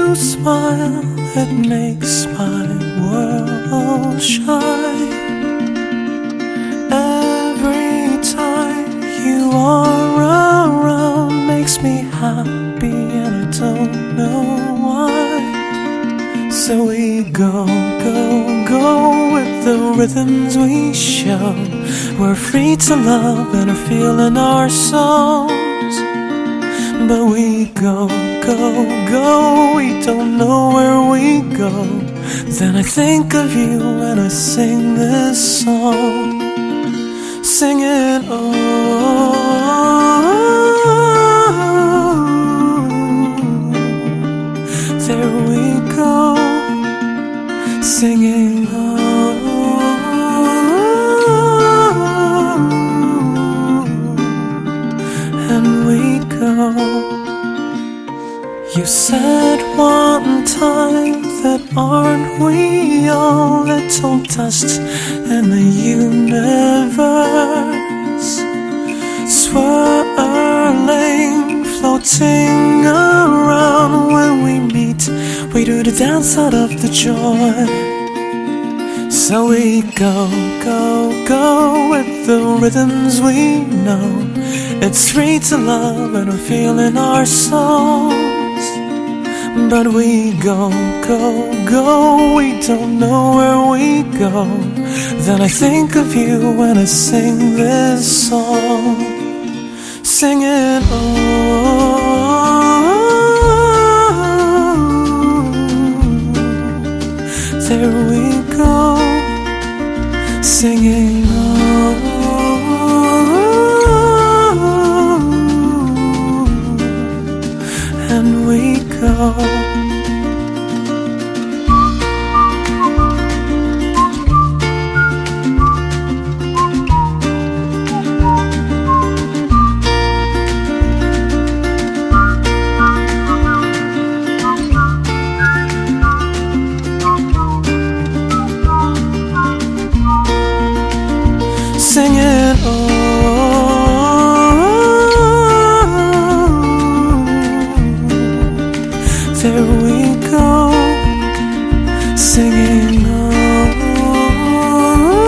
you smile, it makes my world shine. Every time you are around makes me happy, and I don't know why. So we go, go, go with the rhythms we show. We're free to love and are feeling our souls. But we go, go, go, we don't know where we go. Then I think of you when I sing this song. Singing, oh, there we go. Singing, oh, and we go. You said one time that aren't we all little dust in the universe, swirling, floating around. When we meet, we do the dance out of the joy. So we go, go, go with the rhythms we know. It's free to love and we're feeling our souls. But we go, go, go, we don't know where we go. Then I think of you when I sing this song. Singing, oh, there we go. Singing, oh, and we go. Singing, oh, there we go. Singing, oh,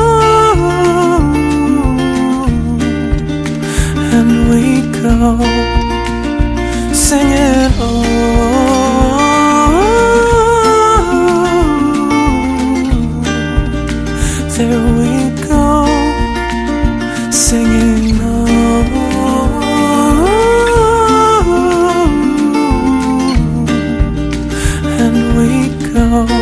and we go. Singing, oh, there we go. Singing, oh, and we go.